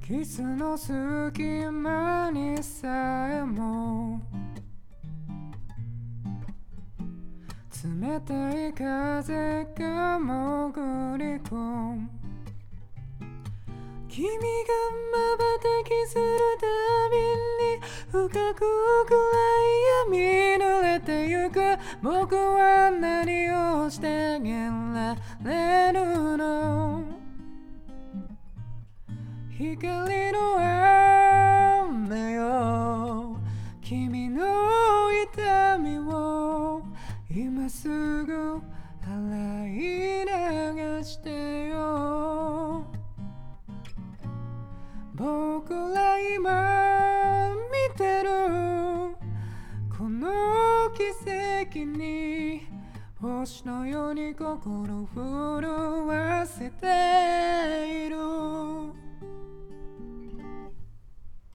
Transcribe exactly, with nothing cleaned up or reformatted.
キスの隙間にさえも冷たい風が潜り込む君が瞬きするたびに深く暗い闇濡れてゆく僕は何をしてあげられるの光の雨よ君の痛みを今すぐ洗い流してよ僕ら今見てるこの奇跡に星のように心震わせて